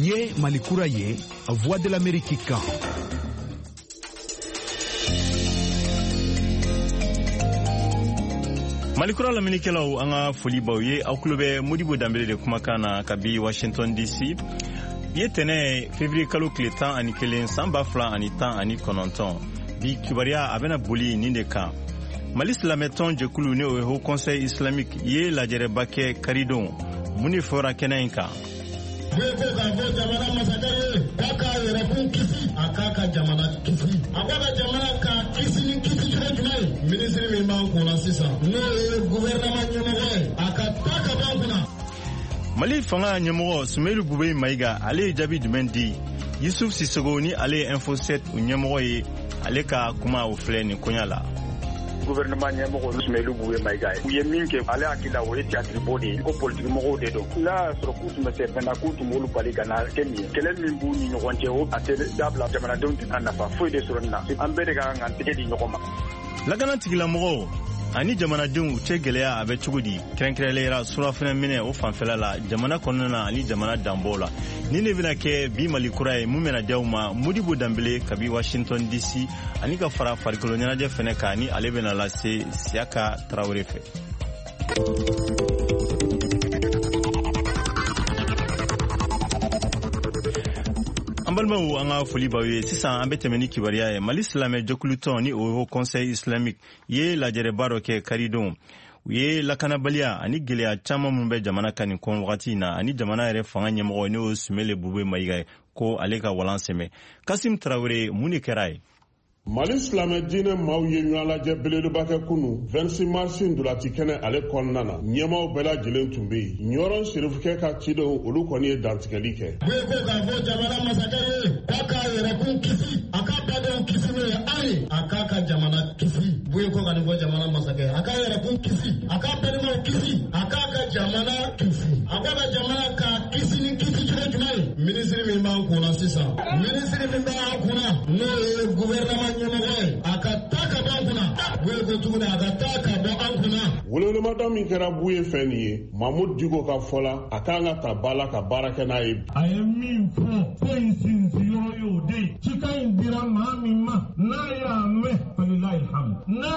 Ye Malikura ye, Voix de l'Amérique kan. Malikura laminikelaw anga foli baw ye aw kulobe Modibo Dambele de kumakana kabi Washington DC. Ye tene février kalo kile 11 samba flan ani tan ani kononton. Bi kibaria abena boli ninde kan. Mali Islameton jekulu ne au Conseil islamique ye la jerebake karidon muni fora kenainka. Akaka jamana kisi akaka jamana ka kisi ni kisi chukuna ministre mimba kuna sisa no gouvernement nyamore akataka banguna Mali fanga nyamoro Sumelu Bube Maiga ale jabi dumendi Yusuf Sisogoni ale info 7 nyamoro ye ale ka kuma ofleni konyala gouvernement nyamoro Sumelu Bube Maiga uye minke ale akila wo eti atribodi ko politique mo de do la soro kutu me sepena kutu mo lu pali kana kemi kelen min bu ni ngonje o atele dabla jamana don na fa foi de soro na ambede ga ngante di nyokoma la kana tigila mo ani jamana dun uche geleya abe chugudi krenkrelera sura fena mine o fanfela la jamana konnana ani jamana dambola ni ne bina ke bi Malikura e mumena dawma Modibo Dambele kabi Washington DC ani ka fara farikolonya je fene ka ni alebena la se Siaka Traoré fe Ambalmaou anga foli bawe sisan ambete meni kibaria e Mali Islamé jokuluton ni au Conseil islamique ye la jerebaro ke karidon ye la kanabalia ani gelea chama mumbe jamana kani kon wakati na ani jamana ere fanga nyamoro ne o Sumelu Bube Maiga ko aleka walanseme Kasim Traoré muni kerai Mali Islamet dine maaw ye ɲɔgɔn lajɛ belebeleba kɛ kunu 26 mars ndolati kɛnɛ ale kɔnɔna na ɲɛmaaw bɛɛ lajɛlen tun bɛ yen ɲɔrɔn serifukɛ ka cidenw olu kɔni ye dantigɛli kɛ buye ko k'a fɔ jamana masakɛ ye k'a k'a yɛrɛkun kisi a k'a badenw kisi n'o ye an ye a k'a ka jamana kisi buye ko ka nin fɔ jamana masakɛ a k'a yɛrɛkun kisi a k'a balimaw kisi a k'a ka jamana kisi a k'a ka jamana ka kisi ni kisi cogo jumɛn ye minisiri min b'an kunna sisan minisiri min b'an kunna n'o ye gouvernement akataka banguna wego tuguna akataka banguna wololomada min kɛra buye fɛn nin ye Mahmud Diko ka fɔla a kan ka ta bala ka baara kɛ n'a ye a ye min fɔ ko in sinziyɔrɔ y'o de ye cika in dira maa min ma n'a y'a mɛn falilahi hamd n'a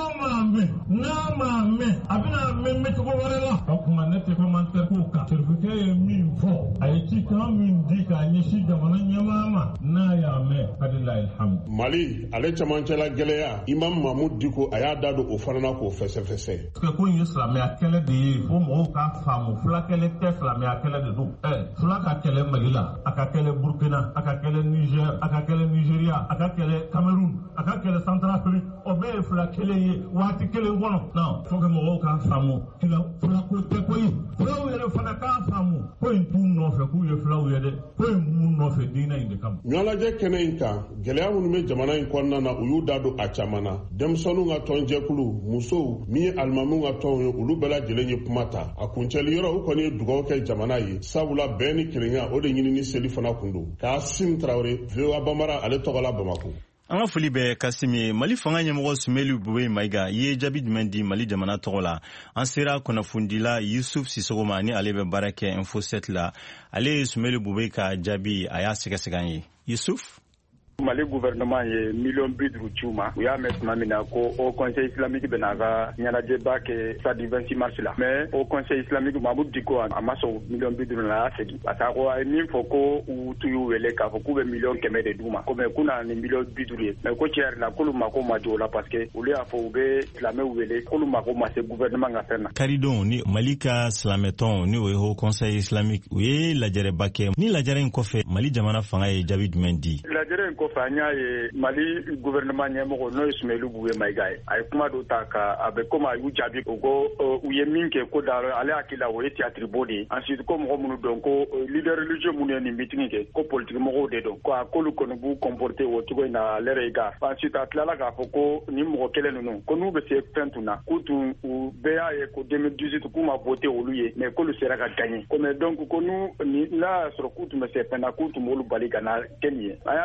m'a mɛn a bɛna mɛn cogo wɛrɛ la o kuma ne tɛ commentaire k'o kan serifukɛ ye min fɔ a ye cikan min di k'a ɲɛsin jamana ɲɛmaa ma n'a y'a mɛn falilahi hamd Mali ale camancɛla gɛlɛya Imam Mahmud Diko a y'a da don o fana na k'o fɛsɛfɛsɛ ko in ye silamɛya kɛlɛ de ye fo mɔgɔw k'a faamu fula kɛlɛ tɛ silamɛya kɛlɛ de don fula ka kɛlɛ Mali la a ka kɛlɛ Burkina a ka kɛlɛ Niger a ka kɛlɛ Nigeria a ka kɛlɛ Cameroun a ka kɛlɛ Centrafrique o bɛɛ ye fula kelen ye waati kelen kɔnɔ non fo que mɔgɔw k'a faamu fula ko tɛ ko ye fulaw yɛrɛ fana k'a faamu ko in t'u nɔfɛ k'u ye fulaw ye dɛ ko in b'u nɔfɛ diinɛ in de kama ɲɔgɔnlajɛ kɛnɛ in kan gɛlɛya minnu bɛ jamana in kɔnɔna na u y'u da don a caman na denmisɛnninw ka tɔnjɛkulu musow min ye alimamuw ka tɔnw ye olu bɛɛ lajɛlen ye kuma ta a kuncɛli yɔrɔ u kɔni ye dugawu kɛ jamana ye sabula bɛɛ ni kelenya o de ɲinini seli fana kun don Kasim Traoré VOA Bambara ale tɔgɔla Bamako an ka foli bɛ Kasimi Mali fanga ɲɛmɔgɔ Sumelu Bube Maiga ye jaabi jumɛn di Mali jamana tɔgɔ la an sera kunnafondila Yusuf Sissogo ma ni ale bɛ baara kɛ info 7 la ale ye Sumelu Bube ka jaabi a y'a sɛgɛsɛgɛ an ye Yusuf Mali gouvernement ye million bidru chuma ya mesma mina ko au conseil islamique benaga nyanaje ba ke sa du 26 mars la mais au conseil islamique Mahmud Diko amaso million bidru na segi atako ay min foko u tuyu wele ka foko be million keme de duma ko me kuna ni million bidru mais ko tier la ko mako majola parce que uli afo be islamé wele ko mako ma se gouvernement ngafena karidon ni Malika Slameton ni au conseil islamique we la jere bake ni la jere ko fe Mali jamana fanga ye David Mendy la jere ko fanya ye Mali gouvernement nyemoko no Sumelu Bube Maiga ay kuma do taka abe koma yu jabi ko uye minke ko daro ale akila wo eti atribodi ensuite ko mo munu donc leader religieux munu ni meeting ke ko politique mo de donc ko akolu ko bu comporter wo tugo na lere ga ensuite atlala ga foko ni mo kele no ko nu be se pentuna kutu u bea ye ko 2018 kuma voter oluye mais ko lu sera ga gagner ko mais donc ko nu ni la sur kutu me se pena kutu mo lu baliga na kenya aya jatem na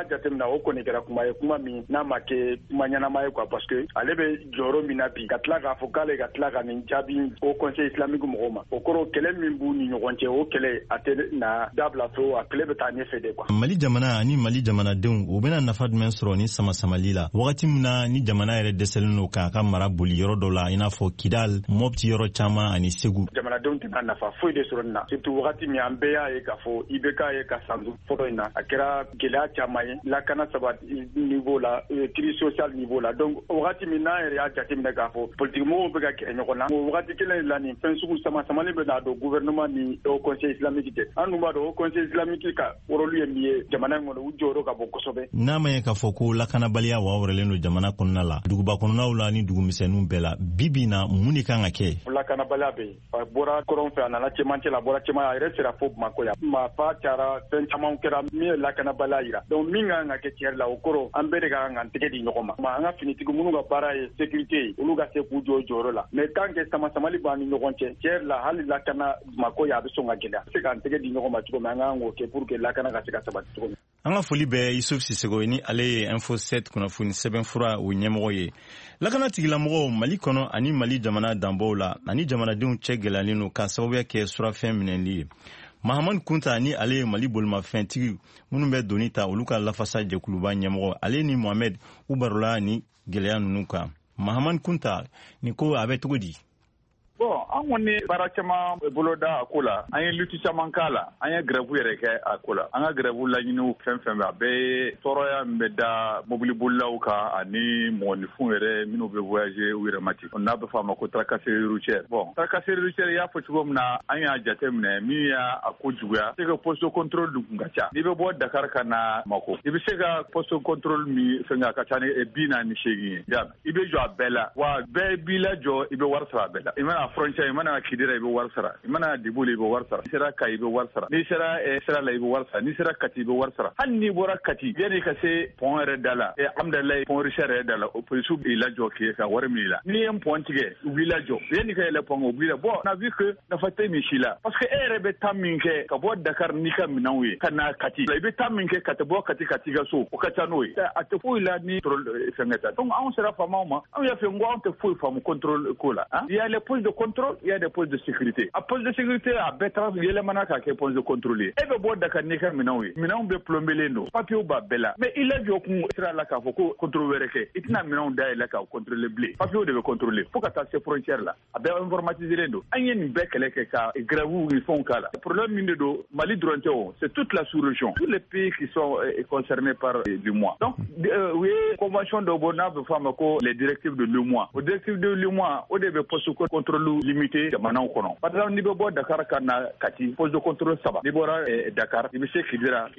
o kɔni kɛra kuma ye kuma min n'a ma kɛ kuma ɲɛnama ye quoi parce que ale bɛ jɔyɔrɔ min na bi ka tila k'a fɔ k'ale ka tila ka nin jaabi o conseil islamique mɔgɔw ma o kɔrɔ kɛlɛ min b'u ni ɲɔgɔn cɛ o kɛlɛ a tɛ na dabila fewu a kɛlɛ bɛ taa ɲɛfɛ de quoi. Mali jamana ani Mali jamanadenw o bɛna nafa jumɛn sɔrɔ ni sama-samali la wagati min na ni jamana yɛrɛ dɛsɛlen don k'a ka mara boli yɔrɔ dɔ la i n'a fɔ Kidal, Mopti yɔrɔ caman ani Segu. Jamanadenw tɛna nafa foyi de sɔrɔ nin na surtout wagati min an bɛɛ y'a ye k'a fɔ IBK ye ka sanzu fɔlɔ in na a kɛra gɛlɛya caman ye lakana sabati niveau la crise sociale niveau la donc wagati min n'an yɛrɛ y'a jateminɛ k'a fɔ politique mɔgɔw bɛ ka gɛrɛ ɲɔgɔn na o wagati kelen la nin fɛn sugu sama-samalen bɛ n'a don gouvernement ni au conseil islamique tɛ an dun b'a dɔn au conseil islamique ka rôle ye min ye jamana in kɔnɔ u jɔyɔrɔ ka bon kosɛbɛ. N'a ma ye k'a fɔ ko lakanabaliya wawrɛlen don jamana kɔnɔna la duguba kɔnɔnaw la ni dugumisɛnninw bɛɛ la bibi na mun de kan ka kɛ. Lakanabaliya bɛ yen a bɔra kɔrɔn fɛ a nana cɛmancɛ la a bɔra cɛman a yɛrɛ sera fo Bamako yan maa fa cayara fɛn caman kɛra min ye lakanabaliya yira donc min kan ka kɛ tiɲɛ la o kɔrɔ an bɛɛ de ka kan ka tɛgɛ di ɲɔgɔn ma an ka finitigi minnu ka baara ye sécurité ye olu ka se k'u jɔ jɔyɔrɔ la mais tant que sama-samali b'an ni ɲɔgɔn cɛ tiɲɛ la hali lakana Bamako yan a bɛ sɔn ka gɛlɛya se k'an tɛgɛ di ɲɔgɔn ma cogo min an kan k'o kɛ pour que lakana ka se ka sabati cogo min. An ka foli bɛ Yusuf Sisego ni ale ye Info 7 kunnafoni sɛbɛnfura o ɲɛmɔgɔ ye. Lakana tigilamɔgɔw Mali kɔnɔ ani Mali jamana danbaw la ani jamanadenw cɛ gɛlɛyalen don ka sababuya kɛ surafɛn minɛli ye. Mahamani Kunta ni ale ye Mali bolimafɛntigi minnu bɛ doni ta olu ka lafasa jɛkuluba ɲɛmɔgɔ ale ni Mohamed u barola ni gɛlɛya ninnu kan. Mahamani Kunta ni ko a bɛ cogo di? Bon, an kɔni baara caman bolo da a ko la an ye lutte caman k'a la an ye grève yɛrɛ kɛ a ko la an ka grève laɲiniw fɛn fɛn bɛ a bɛɛ ye tɔɔrɔya min bɛ da mobilibolilaw kan ani mɔgɔninfinw yɛrɛ minnu bɛ voyager u yɛrɛ mati n'a bɛ fɔ a ma ko tracasserie routière. Bon, tracasserie routière y'a fɔ cogo min na an y'a jateminɛ min y'a ko juguya c'est que poste de contrôle dun kun ka ca n'i bɛ bɔ Dakar ka na Mako i bɛ se ka poste de contrôle min fɛn a ka ca ni 48 ye i bɛ jɔ a bɛɛ la wa bɛɛ b'i lajɔ i bɛ wari sara a bɛɛ la i mana frontière i mana Kidira i bɛ wari sara i mana Diboli i bɛ wari sara n'i sera Kayi i bɛ wari sara n'i sera sira la i bɛ wari sara n'i sera Kati i bɛ wari sara hali n'i bɔra Kati yan'i ka se pont yɛrɛ da la Amdalaye pont Richard yɛrɛ da la o polisiw b'i lajɔ k'i ka wari minɛ i la n'i ye pont tigɛ u b'i lajɔ yan'i ka yɛlɛ pont o b'i la bon on a vu que nafa tɛ nin si la parce que e yɛrɛ bɛ temps min kɛ ka bɔ Dakar n'i ka minɛnw ye ka na Kati i bɛ temps min kɛ ka bɔ Kati ka t'i ka so o ka ca n'o ye a tɛ foyi la ni fɛnkɛ ta donc anw sera faamaw ma anw y'a fɛ n ko anw tɛ foyi faamu contrôle ko la il y a les postes de contrôle il y a des postes de sécurité a poste de sécurité a bɛɛ taara yɛlɛmana k'a kɛ poste de contrôle ye e bɛ bɔ Dakar n'i ka minɛnw ye minɛnw bɛ plombelen don papiyew b'a bɛɛ la mais i lajɔ kun sira la k'a fɔ ko contrôle wɛrɛ kɛ i tɛna minɛnw dayɛlɛ k'a contrôler bilen papiyew de bɛ contrôler fo ka taa se frontière la a bɛɛ informatiselen don an ye nin bɛɛ kɛlɛ kɛ ka grève ni fɛnw k'a la problème min de don Mali dɔrɔn tɛ o c'est toute la sous-région tous les pays qui sont concernés par l'UEMOA donc u ye convention dɔ bɔ n'a bɛ fɔ a ma ko les directives de l'UEMOA o directives de l'UEMOA o de bɛ poste de contrôle limité jamanaw kɔnɔ par exemple n'i bɛ bɔ Dakar ka na Kati poste de contrôle 3 n'i bɔra Dakar i bɛ se Kidira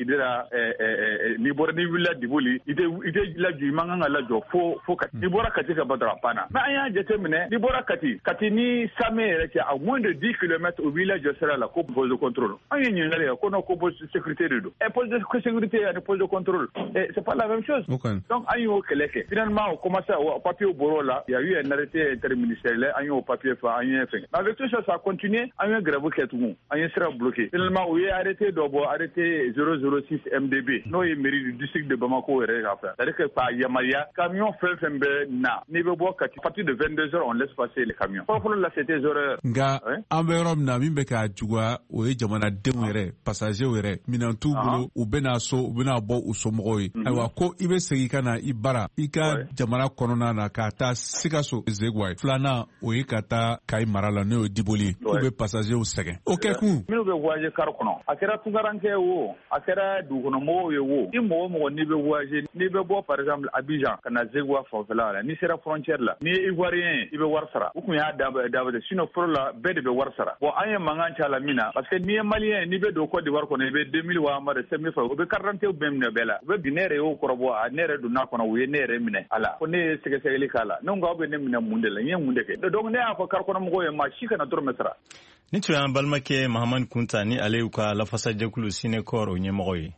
n'i wulila Diboli i tɛ lajɔ i man kan ka lajɔ fo Kati n'i bɔra Kati ka bɔ dɔrɔn a panna mais an y'a jateminɛ n'i bɔra Kati ni Samɛ yɛrɛ cɛ à moins de 10 km u b'i lajɔ sira la ko poste de contrôle an ye ɲininkali kɛ ko non ko poste de sécurité de don poste de sécurité ani poste de contrôle c'est pas la même chose donc an y'o kɛlɛ kɛ finalement on commencé au papier bɔr'o la il y a eu un arrêté interministériel an y'o papier fa an ye fɛn avec tout ça a continué an ye grève kɛ tugun an ye sira bloqué finalement u ye arrêté dɔ bɔ arrêté 006 MDB n'o ye mairie du district de Bamako yɛrɛ ka fɛ c'est-à-dire que par yamaruya camion fɛn fɛn bɛ na n'i bɛ bɔ Kati à partir de 22h on laisse passer les camions fɔlɔ la c'était 0h nka an bɛ yɔrɔ min na min bɛ ka juguya o ye jamanadenw yɛrɛ passagers yɛrɛ minɛn t'u bolo u bɛna so u bɛna bɔ u somɔgɔw ye ayiwa ko i bɛ segin ka na i bara i ka jamana kɔnɔna na ka taa Sikaso Zegwa filanan o ye ka taa Kayi mara la n'o ye Diboli u bɛ passagers sɛgɛn o kɛ kun minnu bɛ voyager car kɔnɔ a kɛra tunkaranke wo a kɛra dugukɔnɔmɔgɔw ye wo i mɔgɔ mɔgɔ n'i bɛ voyager n'i bɛ bɔ par exemple Abidjan ka na Zegwa fanfɛla la n'i sera frontière la n'i ye Ivoirien i bɛ wari sara u kun y'a dabɔ sinon fɔlɔ la bɛɛ de bɛ wari sara bon an ye mankan cɛ a la min na parce que n'i ye Malien n'i bɛ don Côte d'Ivoire kɔnɔ i bɛ 2000 wa amadu 5000 francs u bɛ carte d'identité bɛɛ minɛ bɛɛ la u bɛ bi ne yɛrɛ y'o kɔrɔbɔ a ne yɛrɛ donna kɔnɔ u ye ne yɛrɛ minɛ a la ko ne ye sɛgɛsɛgɛli k'a la ne ko aw bɛ ne minɛ mun de la n ye mun de kɛ donc ne y'a fɔ car kɔnɔmɔgɔw ye maa si kana dɔrɔmɛ sara ni tun y'an balimakɛ Mahamani Kunta ni ale y'u ka lafasa jɛkulu Sinekɔr o ɲɛmɔgɔ ye.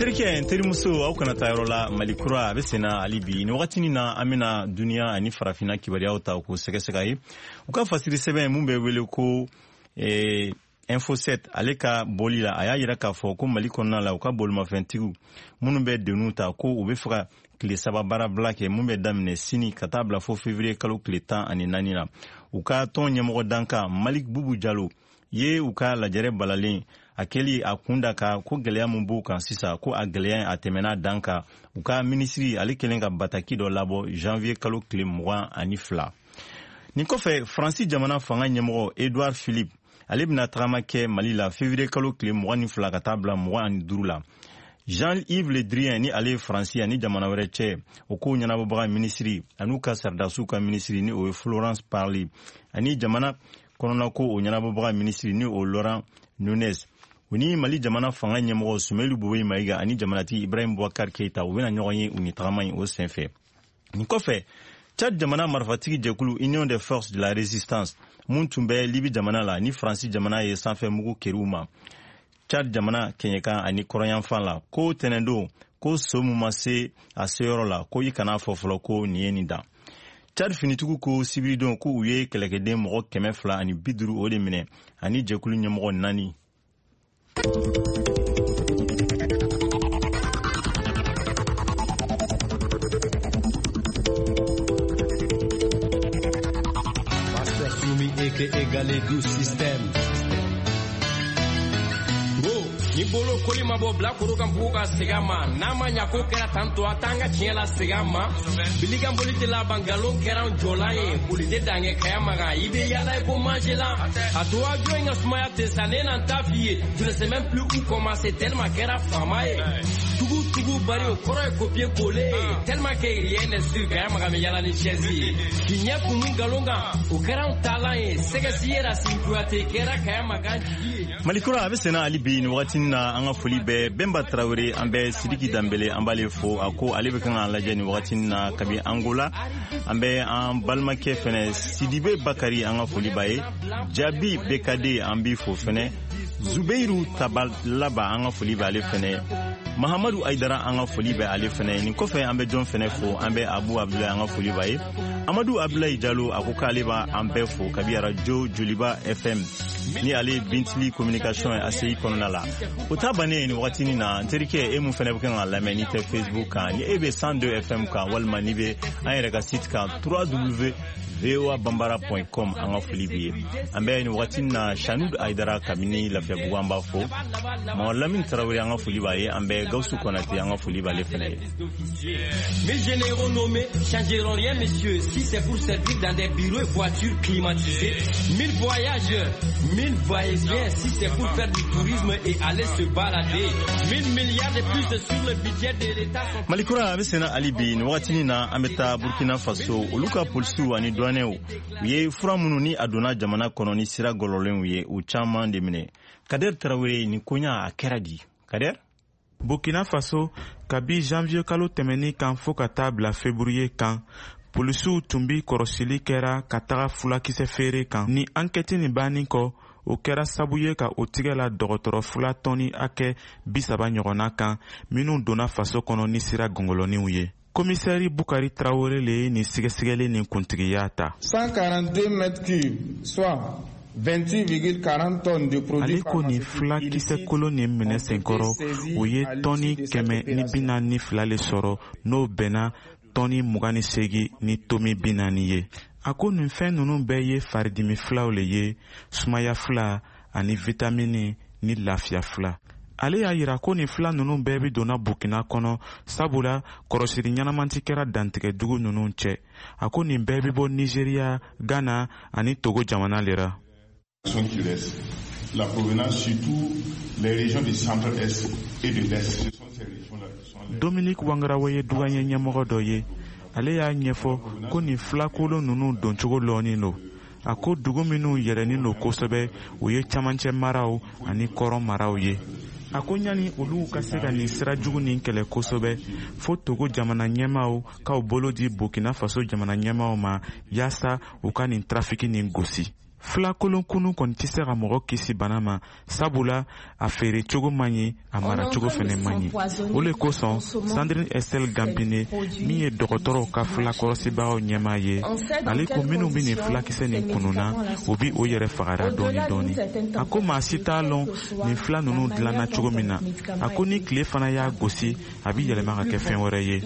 terike terimuso aw kana tayɔrɔ la malikura a bɛ senna hali bi ni wagati na an bɛna duniya ani farafina kibaruyaw ta k'o sɛgɛsɛgɛ ye u ka fasiri sɛbɛn mun bɛ wele ko Info7 ale ka boli la a y'a yira k'a fɔ ko Mali kɔnɔna la u ka bolimafɛntigiw minnu bɛ denu ta ko u bɛ fɛ ka tile 3 baarabila kɛ mun bɛ daminɛ sini ka taa bila fo février kalo tile 14 la u ka tɔn ɲɛmɔgɔ danka Malik Bubu Jalo ye u ka lajɛrɛ balalen a kɛli a kunda ka ko gɛlɛya mun b'u kan sisan ko a gɛlɛya a tɛmɛna dan kan u ka minisiri ale kɛlen ka bataki dɔ labɔ janvier kalo tile 22 nin kɔfɛ Faransi jamana fanga ɲɛmɔgɔ Edouard Philippe ale bɛna tagama kɛ Mali la février kalo tile 22 ka taa bila 25 la Jean-Yves Le Drian ni ale Faransi ani jamana wɛrɛ cɛ o ko ɲɛnabɔbaga minisiri an'u ka sardasiw ka minisiri ni o ye Florence Parly ani jamana kɔnɔna ko o ɲɛnabɔbaga minisiri ni o Laurent Nunez u ni Mali jamana fanga ɲɛmɔgɔ Sumailu Boboyi Mayiga ani jamanatigi Ibrahim Boubacar Keita u bɛna ɲɔgɔn ye u ni tagama in o senfɛ nin kɔfɛ Tchad jamana marifatigi jɛkulu Union des Forces de la Résistance mun tun bɛ Libi jamana la ni Faransi jamana ye sanfɛ mugu kɛriw ma Tchad jamana kɛɲɛkan ani kɔrɔyanfan la ko tɛnɛndon ko so mun ma se a seyɔrɔ la ko i kana fɔ fɔlɔ ko nin ye nin da Tchad finitigiw ko sibiridon ko u ye kɛlɛkɛden mɔgɔ 250 o de minɛ ani jɛkulu ɲɛmɔgɔ 4 égalé du système. Ni bolo koli mabo bla kuru kan buka sigama nama nyako kera tanto atanga chiela sigama biliga bolite la bangalo kera jolaye bolite dange kayama ga ibe yala ko mangela a toi joinga smaya te sanena ta fille tu ne sais même plus où commencer tellement kera famaye tugu bari o koro copier coller tellement que rien n'est sûr kayama ga yala ni chezi kinya kumu galonga o kera talent sega siera sinkuate kera kayama ga Malikura a bɛ senna hali bi ni wagati na an ka foli bɛ Bemba Traoré an bɛ Sidiki Dambele an b'ale fo a ko ale bɛ kan k'an lajɛ ni wagati na kabi Angola an bɛ an balimakɛ fɛnɛ Sidibe Bakari an ka foli b'a ye Jabi Bekade an b'i fo fɛnɛ Zubeiru Tabalaba an ka foli bɛ ale fɛnɛ Mahamadu Aidara an ka foli bɛ ale fɛnɛ nin kɔfɛ an bɛ jɔn fɛnɛ fo an bɛ Abu Abdulaye an ka foli b'a ye Amadu Abdulaye Jalo a ko k'ale b'a an bɛɛ fo kabi Radio Joliba FM ni ale Bintili communication ye ACI kɔnɔna la o ta bannen ni wagati na terikɛ e mun fɛnɛ bɛ kan ka lamɛn ni tɛ Facebook kan ni e bɛ 102 FM kan walima ni bɛ an yɛrɛ ka site kan www.voabambara.com an ka foli b'i ye an bɛ ni wagati na Chanud Aidara kabini Lafiyabugu an b'a fo Mamadu Lamine Traoré an ka foli b'a ye an bɛ Gawusu Konate an ka foli b'ale fɛnɛ ye. Mes généraux nommés changeront rien messieurs si c'est pour servir dans des bureaux et voitures climatisées 1000 voyageurs 1000 voyageurs si c'est pour faire du tourisme et aller se balader 1000 milliards de plus sur le budget de l'État. Malikura a bɛ senna hali bi ni wagati na an bɛ taa Burkina Faso olu ka polisiw ani douaniers u ye fura minnu ni a donna jamana kɔnɔ ni sira gɔlɔlenw ye u caman de minɛ Kader Traoré ni koɲa a kɛra di Kader. Burkina Faso kabi janvier kalo tɛmɛni kan fo ka taa bila février kan polisiw tun bi kɔrɔsili kɛra ka taga fulakisɛ feere kan ni ankɛti nin bannen kɔ o kɛra sabu ye ka o tigɛ la dɔgɔtɔrɔ fula tɔni hakɛ 30 ɲɔgɔnna kan minnu donna faso kɔnɔ ni sira gɔngɔlɔninw ye. Komisɛri Bukari Traoré le ye nin sɛgɛsɛgɛli nin kuntigiya ta. 142 mètres cubes soit 28,40 tonnes de produits. Ale ko nin fulakisɛ kolon nin minɛ senkɔrɔ o ye tɔni 142 le sɔrɔ n'o bɛnna tɔni 28 ni tomi 40 ye. A ko nin fɛn ninnu bɛɛ ye faridimi filaw le ye sumaya fila ani vitamini ni lafiya fila. Ale y'a yira ko nin fila ninnu bɛɛ bi donna Burkina kɔnɔ sabula kɔrɔsiri ɲɛnamanti kɛra dantigɛ dugu ninnu cɛ. A ko nin bɛɛ bi bɔ Nigeria, Ghana ani Togo jamana lera. La provenance surtout les régions du centre-est et de l'est. Ce sont ces régions-là qui sont les... Dominique Wangarawa ye douanier ɲɛmɔgɔ dɔ ye. Ale y'a ɲɛfɔ ko nin filakolo ninnu doncogo lɔɔni no. A ko dugu minnu yɛlɛnin no kosɛbɛ o ye camancɛ maraw ani kɔrɔn maraw ye. A ko ɲani olu ka se ka nin sira jugu nin kɛlɛ kosɛbɛ fo Togo jamana ɲɛmaaw k'aw bolo di Burkina Faso jamana ɲɛmaaw ma yaasa u ka nin trafiki nin gosi. Fulakolon kunu kɔni tɛ se ka mɔgɔ kisi bana ma sabula a feere cogo man ɲi a mara cogo fɛnɛ man ɲi o le kosɔn Sandrine Estelle Gambine min ye dɔgɔtɔrɔw ka fulakɔrɔsibagaw ɲɛmaa ye ale ko minnu bi nin fulakisɛ nin kununa u bi o yɛrɛ fagara dɔɔni dɔɔni a ko maa si t'a lɔn nin fila ninnu dilanna cogo min na a ko ni tile fana y'a gosi a bi yɛlɛma ka kɛ fɛn wɛrɛ ye.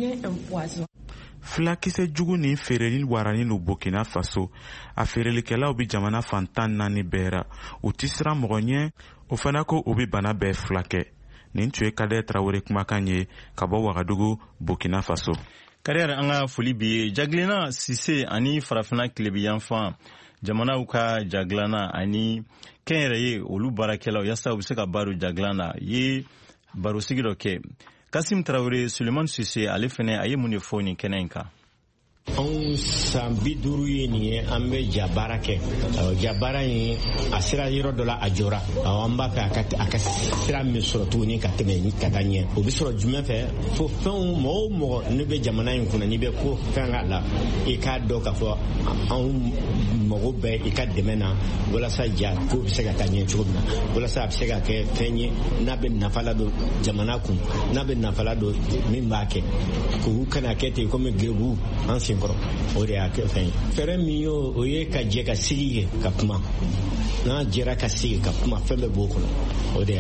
Fulakisɛ jugu ni feereli warani no Burkina Faso a feerelikɛlaw bi jamana fan 14 bɛɛ ra u ti siran mɔgɔ ɲɛ o fana ko u bi bana bɛɛ fulakɛ. Nin tun ye Kader Traoré kumakan ye ka bɔ Wagadugu, Burkina Faso. Kader, an ka foli bi ye Jaglena Sise ani farafina kilebiyanfan jamanaw ka jaglana ani kɛnyɛrɛ ye olu baarakɛlaw yasa u bɛ se ka baro jaglana ye baro sigi dɔ kɛ. Kasim Traoré, Suleiman Sise ale fɛnɛ a ye mun de fɔ nin kɛnɛ in kan. Anw san 50 ye nin ye an bɛ jabara kɛ jabara in a sera yɔrɔ dɔ la a jɔra an b'a fɛ a ka sira min sɔrɔ tuguni ka tɛmɛ ka taa ɲɛ o bɛ sɔrɔ jumɛn fɛ fo fɛn mɔgɔ o mɔgɔ ne bɛ jamana in kunna n'i bɛ ko fɛn k'a la i k'a dɔn k'a fɔ anw mago bɛ i ka dɛmɛ na walasa ja ko bɛ se ka taa ɲɛ cogo min na walasa a bɛ se ka kɛ fɛn ye n'a bɛ nafa la don jamana kun n'a bɛ nafa la don min b'a kɛ k'u kana kɛ ten komi gebu an sen kɔrɔ o de y'a kɛ fɛn ye fɛɛrɛ min y'o o ye ka jɛ ka sigi kɛ ka kuma n'a jɛra ka sigi ka kuma fɛn bɛɛ b'o kɔnɔ o de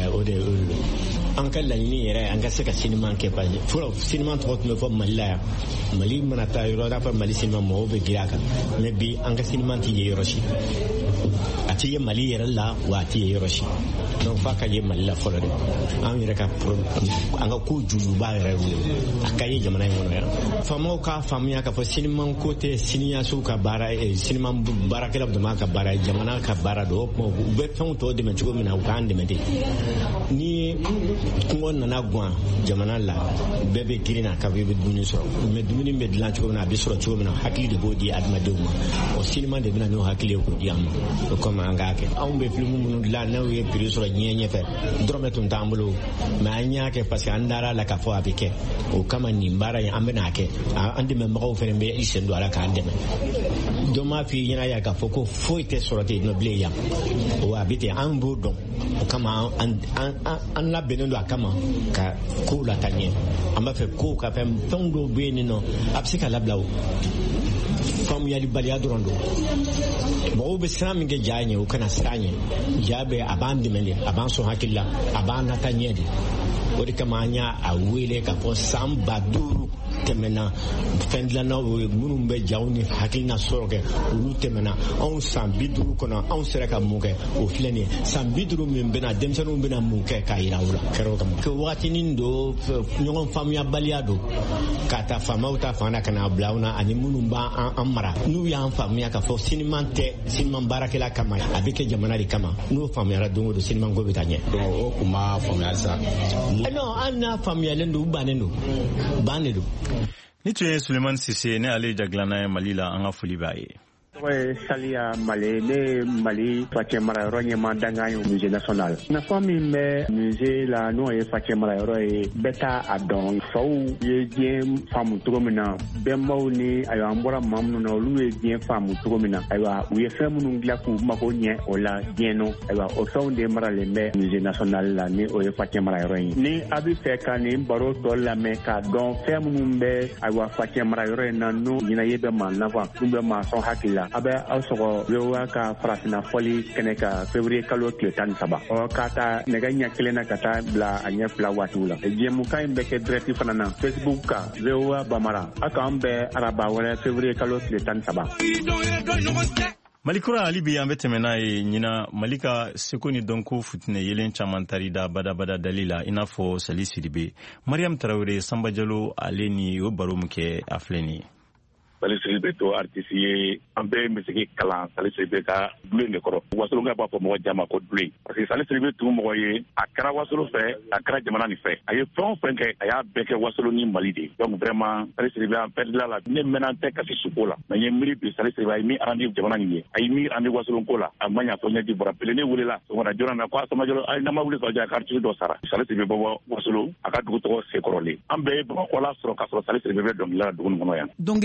an ka laɲini yɛrɛ an ka se ka siniman kɛ parce que fɔlɔ siniman tɔgɔ tun bɛ fɔ Mali la yan Mali mana taa yɔrɔ dɔ fɔ Mali siniman mɔgɔw bɛ girin a kan mais bi an ka siniman tɛ ye yɔrɔ si a tɛ ye Mali yɛrɛ la wa a tɛ ye yɔrɔ si donc f'a ka ye Mali la fɔlɔ de an yɛrɛ ka an ka ko jujuba yɛrɛ a ka ye jamana in kɔnɔ yan faamaw k'a faamuya k'a fɔ siniman ko tɛ siniyasow ka baara siniman baarakɛlaw dama ka baara jamana ka baara don o kuma u bɛ fɛnw tɔw dɛmɛ cogo min na u k'an dɛmɛ de ni kungo nana gan jamana la bɛɛ bɛ girinna k'a fɔ i bɛ dumuni sɔrɔ mais dumuni bɛ dilan cogo min na a bɛ sɔrɔ cogo min na hakili de b'o di adamadenw ma o siniman de bɛna n'o hakili ye k'o di an ma o kɔmi an k'a kɛ anw bɛ filimu minnu dilan n'aw ye prix sɔrɔ diɲɛ ɲɛfɛ dɔrɔmɛ tun t'an bolo mais an y'a kɛ parce que an dara la k'a fɔ a bɛ kɛ o kama nin baara in an bɛna kɛ an dɛmɛbagaw fana bɛ i sen don a la k'an dɛmɛ dɔ m'a f'i ɲɛna yan k'a fɔ ko foyi tɛ sɔrɔ ten nɔ bilen yan o a bɛ ten an b'o dɔn o kama an labɛnnen don a kama ka kow lataa ɲɛ an b'a fɛ kow ka fɛn dɔw bɛ yen nɔ a bɛ se ka labila o faamuyalibaliya dɔrɔn don mɔgɔw bɛ siran min kɛ ja ɲɛ o kana siran ɲɛ ja bɛ a b'an dɛmɛ de a b'an sɔn hakili la a b'an nata ɲɛ de o de kama an y'a wele k'a fɔ san 5000 tɛmɛna fɛn dilannaw minnu bɛ jaw ni hakilina sɔrɔ kɛ olu tɛmɛna anw san 50 kɔnɔ anw sera ka mun kɛ o filɛ nin ye san 50 min bɛna denmisɛnninw bɛna mun kɛ k'a yira u la kɛra o kama que wagatinin don ɲɔgɔn faamuyabaliya don k'a ta faamaw ta fan na ka na bila u na ani minnu b'an mara n'u y'an faamuya k'a fɔ siniman tɛ siniman baarakɛla kama a bɛ kɛ jamana de kama n'o faamuyara don o don siniman ko bɛ taa ɲɛ donc o kun ma faamuya sa non an n'a faamuyalen don u bannen don Ni tun ye Suleiman Sise ne ale jaglana ye Mali la an ka foli b'a ye. Salia Mali ne Mali Facɛ marayɔrɔ ɲɛmaa dankan ye musée national nafa min bɛ musée la n'o ye Facɛ marayɔrɔ ye bɛɛ t'a a dɔn faw ye diɲɛ faamu cogo min na bɛnbaw ni ayiwa an bɔra maa minnu na olu ye diɲɛ faamu cogo min na ayiwa u ye fɛn minnu dilan k'u mago ɲɛ o la diɲɛ nɔ ayiwa o fɛnw de maralen bɛ musée national la ni o ye Facɛ marayɔrɔ ye ni a bɛ fɛ ka nin baro tɔ lamɛn k'a dɔn fɛn minnu bɛ ayiwa Facɛ marayɔrɔ in na n'o ɲɛnajɛ bɛ maa nafa n'u bɛ maa sɔn hakili la a bɛ aw sɔgɔ VOA ka farafina fɔli kɛnɛ ka février kalo tile 13 k'a ta nɛgɛ ɲɛ kelen na ka taa bila a ɲɛ fila waatiw la jɛmukan in bɛ kɛ direct fana na Facebook ka VOA Bamara a k'an bɛɛ araba wɛrɛ février kalo tile 13 Mali kura hali bi an bɛ tɛmɛ n'a ye ɲina Mali ka seko ni dɔnko futinɛ yelen caman tari da badabada dali la i n'a fɔ Sali Sidibe Mariam Traoré Samba Jalo ale ni o baro min kɛ a filɛ nin ye. Sali Sidibe to artiste ye an bɛɛ misiki kalan Sali Sidibe ka dulen de kɔrɔ wasolo ka b'a fɔ mɔgɔ jama ko dulen parce que Sali Sidibe tun mɔgɔ ye a kɛra wasolo fɛ a kɛra jamana nin fɛ a ye fɛn o fɛn kɛ a y'a bɛɛ kɛ wasolo ni Mali de donc vraiment Sali Sidibe an perdila la ne mɛnna tɛ kasi suko la mais ye miiri bi Sali Sidibe a ye min arrangé jamana nin ye a ye min arrangé wasolo ko la a ma ɲa fɔ ɲɛji bɔra pele ne welela sɔgɔmada joona na ko a Samajalo a ye nama wuli ka ka artiste dɔ sara Sali Sidibe bɔ wasolo a ka dugu tɔgɔ Sekɔrɔlen an bɛɛ ye Bamakɔ la sɔrɔ ka sɔrɔ Sali Sidibe bɛ dɔnkili la dugu nin kɔnɔ yan dɔnkili ko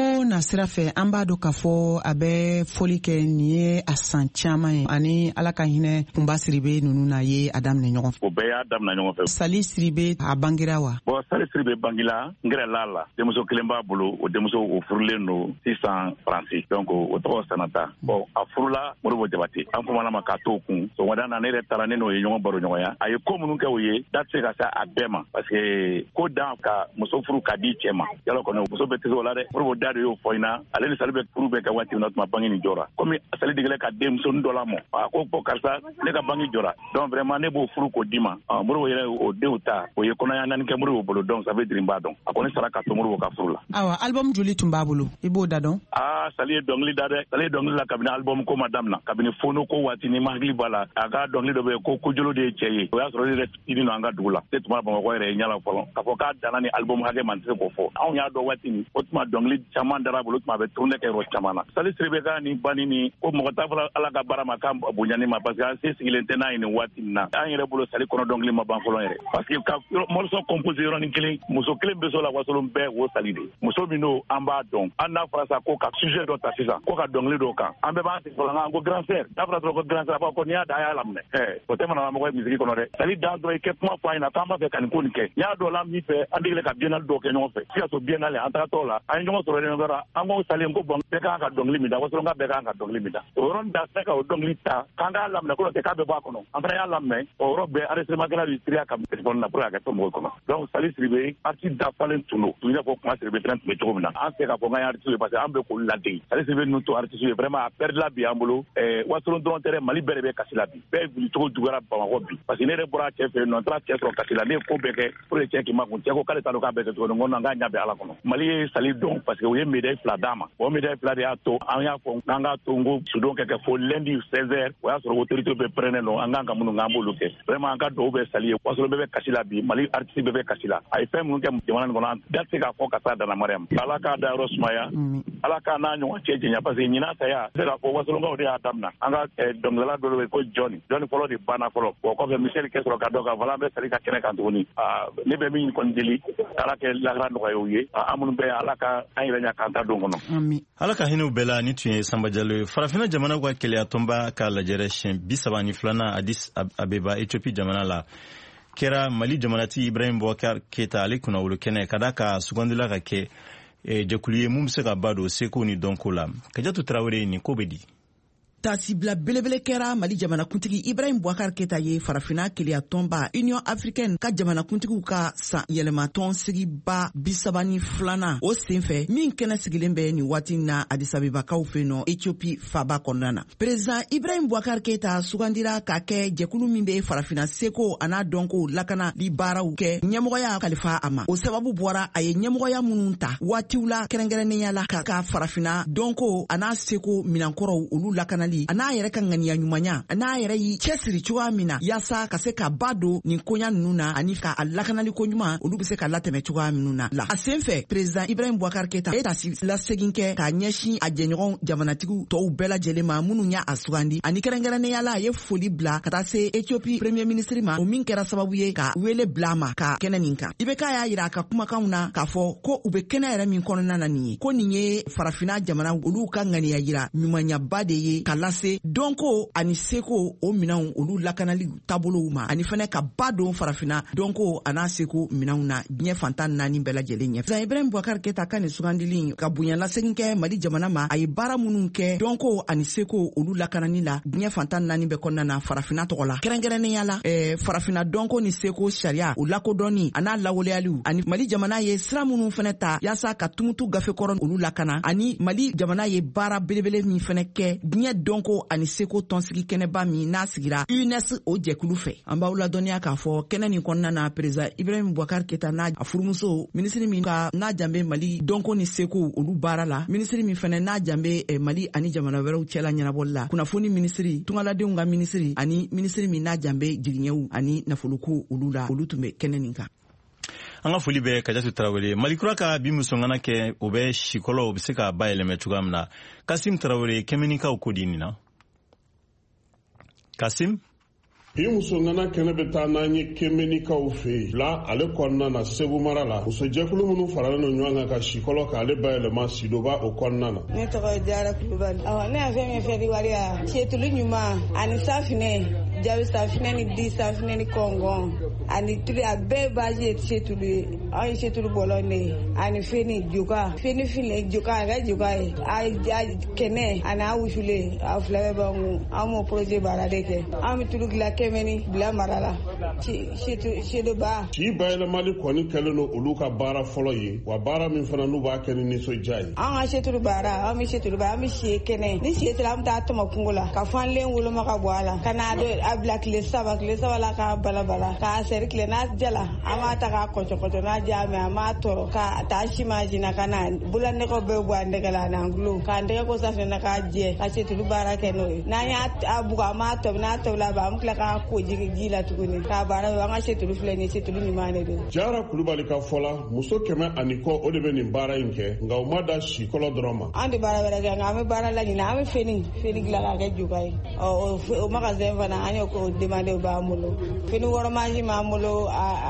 ko na sira fɛ an b'a dɔn k'a fɔ a bɛ foli kɛ nin ye a san caman ye ani ala ka hinɛ kunba siribe ninnu na ye a daminɛ ɲɔgɔn fɛ. O bɛɛ y'a daminɛ ɲɔgɔn fɛ. Sali siribe a bangera wa? Bon Sali siribe bangila n gɛrɛl'a la denmuso kelen b'a bolo o denmuso o furulen don sisan Faransi donc o tɔgɔ Sanata. Bon a furula Modibo Jabate an kumana ma k'a to kun sɔgɔmada na ne yɛrɛ taara ne n'o ye ɲɔgɔn baro ɲɔgɔnya a ye ko minnu kɛ o ye da tɛ se ka se a bɛɛ ma parce que ko dan ka muso furu ka di cɛ ma yala kɔni muso bɛ tɛ se o la dɛ Modibo da de y'o fɔ in na ale ni Sali bɛ furu bɛ kɛ waati min na tuma bange nin jɔra komi Sali degela ka denmusonin dɔ lamɔ a ko karisa ne ka bange jɔra donc vraiment ne b'o furu k'o di ma Modibo yɛrɛ o denw ta o ye kɔnɔya naani kɛ Modibo bolo donc ça veut dire n b'a dɔn a kɔni sara ka to Modibo ka furu la. Awa album joli tun b'a bolo i b'o da dɔn? Sali ye dɔnkili da dɛ Sali ye dɔnkili la kabini album ko ma daminɛ kabini fono ko waati ni ma hakili b'a la a ka dɔnkili dɔ bɛ yen ko kojolo de ye cɛ ye o y'a sɔrɔ ne yɛrɛ fitinin don an ka dugu la ne tuma Bamakɔ yɛrɛ ye ɲala fɔlɔ k'a fɔ k'a danna ni album hakɛ man tɛ se k'o fɔ anw y'a dɔn waati min o tuma dɔnkili caman dara bolo tuma bɛ tourné kɛ yɔrɔ caman na Sali Siribe ka ni banni ni ko mɔgɔ t'a fɔla ala ka baara ma k'a bonyani ma parce que an se sigilen tɛ n'a ye nin waati min na an yɛrɛ bolo Sali kɔnɔ dɔnkili ma ban fɔlɔ yɛrɛ parce que ka morceau composé yɔrɔnin kelen muso kelen bɛ so la wasolon bɛɛ o Sali de muso min don an b'a dɔn an n'a fɔra sa ko ka sujet dɔ ta sisan ko ka dɔnkili dɔ kan an bɛɛ b'an sigi fɔlɔ an ko grand frère n'a fɔra dɔrɔn ko grand frère a b'a fɔ ko n'i y'a da a y'a laminɛ o tɛ mana mɔgɔ ye misiri kɔnɔ dɛ Sali dan dɔrɔn i kɛ kuma fɔ an ɲɛna k'an b'a fɛ ka nin ko nin kɛ n y'a dɔn la min fɛ an degelen ka biennale dɔw kɛ ɲɔgɔn fɛ Sikaso biennale an tagatɔ la an ye ɲɔgɔn sɔrɔ ɲɔgɔn dɔrɔn an ko Sali ko bon bɛɛ kan ka dɔnkili min da wasolon ka bɛɛ kan ka dɔnkili min da o yɔrɔnin da se ka o dɔnkili ta k'an k'a laminɛ ko tɛ k'a bɛ bɔ a kɔnɔ an fana y'a laminɛ o yɔrɔ bɛɛ enregistrement kɛla de siriya ka téléphone na pour que a kɛ to mɔgɔw kɔnɔ donc Sali Siribe artiste dafalen tun don tun i n'a fɔ kuma Siribe tɛnɛn tun bɛ cogo min na an se k'a fɔ k'an ye artiste ye parce que an bɛ k'olu ladege Sali Siribe ninnu to artiste ye vraiment a perdre la bi an bolo wasolon dɔrɔn tɛ dɛ Mali bɛɛ de bɛ kasi la bi bɛɛ wuli cogo juguyara Bamakɔ bi parce que ne yɛrɛ bɔra cɛ fɛ yen nɔ n taara cɛ sɔrɔ kasi la ne ye ko bɛɛ kɛ pour que cɛ k'i ma kun cɛ ko k'ale t'a dɔn k'a bɛɛ kɛ cogo min n ko non k'a ɲɛ bɛ Ala kɔnɔ Mali ye Sali dɔn parce que u ye médaille 2 d'a ma o médaille 2 de y'a to an y'a fɔ n'an k'a to n ko sudon kɛ fo lundi 16h o y'a sɔrɔ autorité bɛɛ pɛrɛnnen don an kan ka minnu k'an b'olu kɛ vraiment an ka dugawu bɛ Sali ye wasolon bɛɛ bɛ kasi la bi Mali artiste bɛɛ bɛ kasi la a ye fɛn minnu kɛ jamana nin kɔnɔ an da tɛ se k'a fɔ ka s'a dan na Mariam Ala k'a da yɔrɔ sumaya Ala k'a n'a ɲɔgɔn cɛ janya parce que ɲinan saya se k'a fɔ wasolonkaw de y'a daminɛ an ka dɔnkilidala dɔ bɛ yen ko Jɔni fɔlɔ de banna fɔlɔ o kɔfɛ Michel kɛ sɔrɔ ka dɔn ka voilà an bɛ Sali ka kɛnɛ kan tuguni ne bɛ min kɔni deli Ala kɛ lahara nɔgɔya u ye an minnu bɛ Ala ka an yɛrɛ ɲa k'an ta don kɔnɔ. Ala ka hinɛw bɛɛ la ni tun ye Samba Jalo ye farafinna jamana ka keleya tɔnba ka lajɛrɛ siɲɛ 32 Addis Abeba Ethiopie jamana la kɛra Mali jamanatigi Ibrahim Boubacar Keita ale kunnawolo kɛnɛ ka da ka sugandila ka kɛ jɛkulu ye mun bɛ se ka ba don seko ni dɔnko la Kajatu Tarawele nin ko bɛ di. Tasibila belebele kɛra Mali jamanakuntigi Ibrahim Boubacar Keita ye farafina keleya tɔnba Union africaine ka jamanakuntigiw ka san yɛlɛmatɔn sigiba 32 o senfɛ min kɛnɛ sigilen bɛ nin waati na Addis Abebakaw fɛ nɔ Ethiopie faba kɔnɔna na. Président Ibrahim Boubacar Keita sugandira ka kɛ jɛkulu min bɛ farafina seko a n'a dɔnko lakana li baaraw kɛ ɲɛmɔgɔya kalifa a ma. O sababu bɔra a ye ɲɛmɔgɔya minnu ta waatiw la kɛrɛnkɛrɛnnenya la ka farafina dɔnko a n'a seko minankɔrɔw olu lakana a n'a yɛrɛ ka ŋaniya ɲumanya a n'a yɛrɛ y'i cɛsiri cogoya min na yaasa ka se ka ba don nin koɲa ninnu na ani ka a lakanali ko ɲuman olu bɛ se ka latɛmɛ cogoya minnu na la a senfɛ président Ibrahim Boubacar Keita e tasi lasegin kɛ k'a ɲɛsin a jɛɲɔgɔn jamanatigiw tɔw bɛɛ lajɛlen ma minnu y'a sugandi ani kɛrɛnkɛrɛnnenya la a ye foli bila ka taa se Ethiopie premier ministre ma o min kɛra sababu ye ka wele bila a ma ka kɛnɛ nin kan IBK y'a yira a ka kumakanw na k'a fɔ ko u bɛ kɛnɛ yɛrɛ min kɔnɔna na nin ye ko nin ye farafina jamana olu ka ŋaniya yira ɲumanyaba de ye ka lase dɔnko ani seko o minɛnw olu lakanali taabolow ma ani fɛnɛ ka ba don farafina dɔnko a n'a seko minɛnw na diɲɛ fantan 4 bɛɛ lajɛlen ɲɛ. Président Ibrahim Boubacar Keita ka nin sugandili ka bonya lasegin kɛ Mali jamana ma a ye baara minnu kɛ dɔnko ani seko olu lakanani la diɲɛ fantan 4 bɛɛ kɔnɔna na farafina tɔgɔ la kɛrɛnkɛrɛnnenya la farafina dɔnko ni seko sariya o lakodɔnni a n'a lawaleyaliw ani Mali jamana ye sira minnu fɛnɛ ta yaasa ka tumutu gafekɔrɔ olu lakana ani Mali jamana ye baara belebele min fɛnɛ kɛ diɲɛ dɔnko ani seko tɔnsigi kɛnɛba min n'a sigira UNES o jɛkulu fɛ. An b'aw ladɔnniya k'a fɔ kɛnɛ nin kɔnɔna na président Ibrahim Boubacar Keita n'a a furumuso ministre min ka n'a janbe Mali dɔnko ni seko olu baara la ministre min fɛnɛ n'a janbe Mali ani jamana wɛrɛw cɛla ɲɛnabɔli la kunnafoni ministre tungaladenw ka ministre ani ministre min n'a janbe jigiɲɛw ani nafoloko olu la olu tun bɛ kɛnɛ nin kan. An ka foli bɛ Kajatu Tarawele Malikura ka bi musongana kɛ o bɛ sikɔlɔ o bɛ se ka bayɛlɛmɛ cogoya min na Kasim Tarawele kɛmɛnikaw ko di nin na Kasim i muso nana kɛnɛ bɛ taa n'an ye kemenikaw fɛ la ale kɔnɔna na Segu mara la muso jɛkulu minnu faralen no ɲɔgɔn kan ka sikɔlɔ k'ale bayɛlɛma Sidoba o kɔnɔna na. Ne tɔgɔ ye Jara Kulubali. Ne y'a fɛn min fɛ di wariya setulu ɲuman ani safinɛ jabi safinɛ ni di safinɛ ni kɔngɔn ani tuli a bɛɛ baasi ye setulu ye anw ye setulu bɔlɔ ne ani fini joka fini file joka a kɛ joka ye a kɛnɛ ani a wusule a fila bɛɛ b'an kun an m'o projet baara de kɛ an bɛ tulu dilan kɛmɛni bila mara la Sidoba. Si bayɛlɛmali kɔni kɛlen no olu ka baara fɔlɔ ye wa baara min fana n'u b'a kɛ ni nisɔndiya ye. An ka setulu baara an bɛ setulu baara an bɛ sie kɛnɛ ni sie tila an bɛ taa tɔmɔ kungo la ka fɔ an len woloma ka bɔ a la ka n'a a bila tile saba la k'a balabala k'a sɛri tile n'a jala an b'a ta k'a kɔcɔkɔcɔ n'a diya mɛ an b'a tɔrɔ ka taa simasi na ka na bulanɛgɛw bɛɛ bɔ a nɛgɛ la n'an gulo k'a nɛgɛ ko safinɛ na k'a jɛ ka setulu baara kɛ n'o ye n'an y'a bugu an b'a tobi n'a tobila ba an bɛ tila k'a ko ji la tuguni k'a baara an ka setulu filɛ nin setulu ɲuman de don. Jara Kulubali ka fɔ la muso 100 kɔ o de bɛ nin baara in kɛ nka o ma da sikɔlɔ dɔrɔn ma. An tɛ baara wɛrɛ kɛ nka an bɛ baara la ɲinɛ an bɛ fini dilan k'a kɛ juga ye o magasin fana an y'o ko demande o b'an bolo fini wɔrɔmansi b'an bolo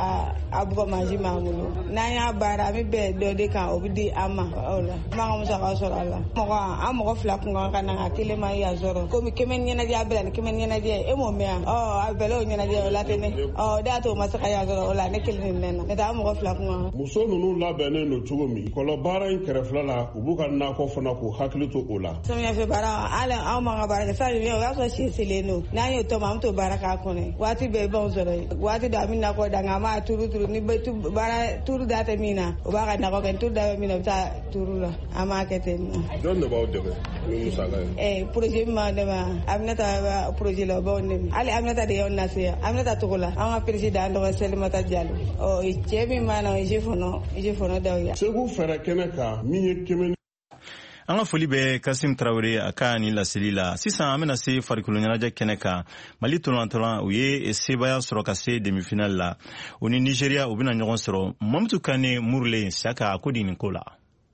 a bugɔmansi b'an bolo n'an y'a baara an bɛ bɛn dɔ de kan o bɛ di an ma o la an ka musaka sɔrɔ a la an mɔgɔ 2 kun kan ka na a kelen ma yan sɔrɔ komi kɛmɛ ɲɛnajɛ a bɛɛ la ni kɛmɛ ɲɛnajɛ e m'o mɛn a bɛɛ o ɲɛnajɛ o la tɛ ne o de y'a to o ma se ka yan sɔrɔ o la ne kelen nin mɛnna ne tɛ an mɔgɔ 2 kun kan. Muso ninnu labɛnnen no cogo min kɔlɔ baara in kɛrɛfɛla la u b'u ka nakɔ fana k'u hakili to o la. Samiyɛfɛ baara hali anw man ka baara kɛ sanni o y'a sɔrɔ si selen don n'an y'o tɔmɔ an bɛ to baara k'a kɔnɔ waati bɛɛ i b'anw sɔrɔ yen waati dɔ an bɛ nakɔ da nka an b'a turu ni baara turu da tɛ min na o b'a ka nakɔ kɛ turu da bɛ min na o bɛ taa turu la an b'a kɛ ten nɔ. Jɔn de b'aw dɛmɛ ni musaka ye. Projet min b'an dɛmɛ Aminata projet la o b'anw dɛmɛ hali Aminata de y'anw lase yan Aminata tɔgɔ la an ka président an tɔgɔ Salimata Jalo cɛ min b'an na o ye fɔnɔ daw ye. Segu fɛrɛ kɛnɛ kan min ye kɛmɛ. An ka foli bɛ Kasim Traoré a ka ni laseli la sisan an bɛna se farikolo ɲɛnajɛ kɛnɛ kan Mali tɔlɔntɔlɔn u ye sebaya sɔrɔ ka se demi-finale la u ni Nigeria u bɛna ɲɔgɔn sɔrɔ Mamutu Kane Murle Saka ko di nin ko la.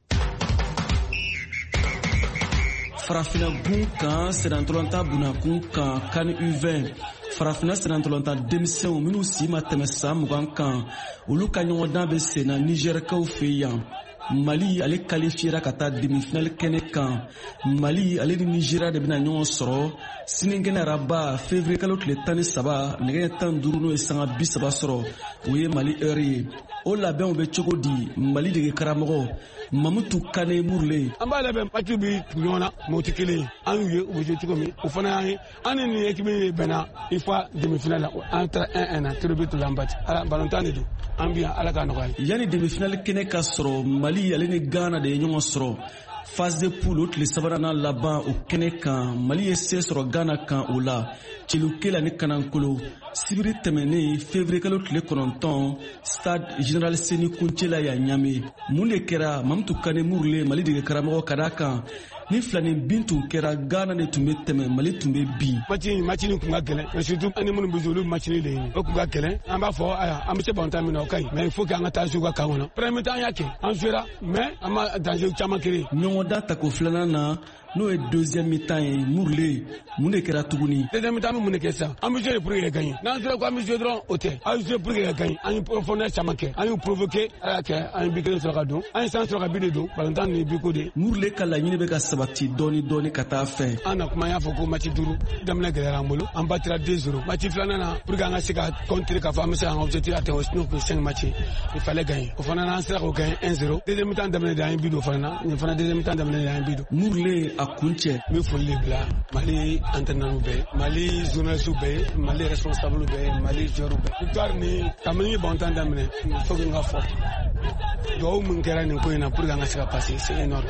Farafina gun kan sirantɔlɔnta bunakun kan CAN U20 farafina sirantɔlɔnta denmisɛnw minnu si ma tɛmɛ san 20 kan olu ka ɲɔgɔndan bɛ sen na Nigɛrikaw fɛ yan. Mali ale qualifiera ka taa demi-finale kɛnɛ kan Mali ale ni Nigeria de bɛna ɲɔgɔn sɔrɔ sinikɛnɛ araba février kalo tile 13 nɛgɛ 15 n'o ye sanga 30 sɔrɔ o ye Mali heure ye o labɛnw bɛ cogo di Mali dege karamɔgɔ Mamutu Kane Murle. An b'a labɛn match bi ɲɔgɔn na mɔgɔ tɛ kelen ye an y'u ye u bɛ jouer cogo min o fana y'an ye an ni nin équipe ye bɛnna une fois demi-finale la an taara 1-1 na tir but la an bati ala ballon-tan de don an bi yan ala k'a nɔgɔya. Yani demi-finale kɛnɛ ka sɔrɔ Mali ale ni Ghana de ye ɲɔgɔn sɔrɔ phase de poule o tile 3nan laban o kɛnɛ kan Mali ye se sɔrɔ Ghana kan o la Cɛlukela ni Kanankolo sibiri tɛmɛnen février kalo tile 9 stade général Seni Kuncɛ yan Ɲame mun de kɛra Mamutu Kane Murle Mali dege karamɔgɔ ka d'a kan ni filanin bin tun kɛra Ghana de tun bɛ tɛmɛ Mali tun bɛ bin. Match ni kun ka gɛlɛn mais surtout an ni minnu bɛ jouer olu match de ye o kun ka gɛlɛn an b'a fɔ an bɛ se ballon-tan min na o ka ɲi mais il faut que an ka taa sugu ka kan kɔnɔ premier temps an y'a kɛ an jouera mais an ma danger caman créer. Ɲɔgɔndan tako 2nan na n'o ye deuxième mi-temps ye Murle mun de kɛra tuguni. Deuxième mi-temps mun de kɛ sisan an bɛ jouer pour que ka gagner n'an sera ko an bɛ jouer dɔrɔn o tɛ an bɛ jouer pour que ka gagner an ye profondeur caman kɛ an y'u provoquer ala kɛ an ye bi kelen sɔrɔ ka don an ye san sɔrɔ ka bi de don ballon-tan ni bi ko de. Murle ka laɲini bɛ ka sabati dɔɔni ka taa fɛ. An na kuma y'a fɔ ko match 5 daminɛ gɛlɛyara an bolo an batira 2-0 match filanan na pour que an ka se ka contrer k'a fɔ an bɛ se k'an ka objectif atteindre sinon que 5 match il fallait gagner o fana na an sera k'o gagner 1-0 deuxième mi-temps daminɛ de an ye bi don fana na nin fana deuxième mi-temps daminɛ de an ye bi don. Murle a kuncɛ. N bɛ foli de bila Mali entraîneur bɛɛ Mali journaliste bɛɛ Mali responsable bɛɛ Mali joueur bɛɛ victoire ni kabini ye ballon-tan daminɛ il faut que n ka fɔ dugawu min kɛra nin ko in na pour que an ka se ka passer c'est énorme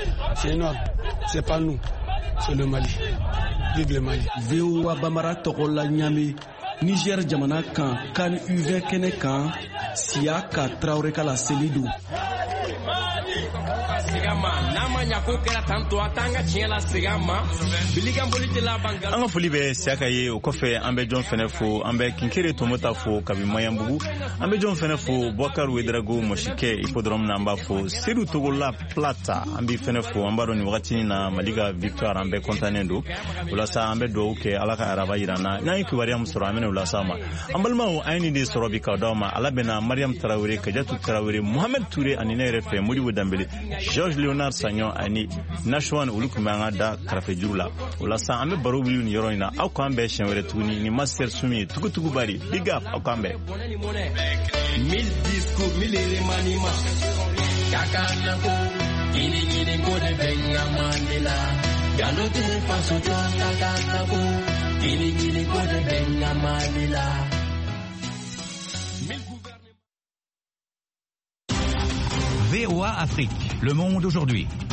c'est pas nous c'est le Mali vive le Mali. VOA Bamara tɔgɔ la Ɲame Niger jamana kan CAN U20 kɛnɛ kan Siaka Traoré ka laseli don. ma nyako kera tanto atanga chiela sigama biliga mbolite la banga anga foli be siaka ye o kofe ambe John Fenefo ambe kinkere tomota fo kabi mayambugu ambe John Fenefo Bokar Wedrago Moshike Hippodrome namba fo Seru Togo la Plata ambi Fenefo ambaro ni wakati na Maliga Victoire ambe kontanendo ulasa ambe do ke alaka araba irana nyanyi kiwari musoro amene ulasa ma ambalma o aini de sorobi kadoma alabena Mariam Traoré Kajatu Traoré Mohamed Touré anine refe Modibo Dambele Georges Léonard Sagnon ani Nashwan ulukumanga da Karafejurula ulasa ambe baro bilu ni yoroina akwambe shenwere tuni ni Master Sumi tukutuku bari big up akwambe mil disco milere manima kakana ko ini ngode benga mandela galote faso kakana ko ini ngode benga mandela. VOA Afrique, le monde aujourd'hui.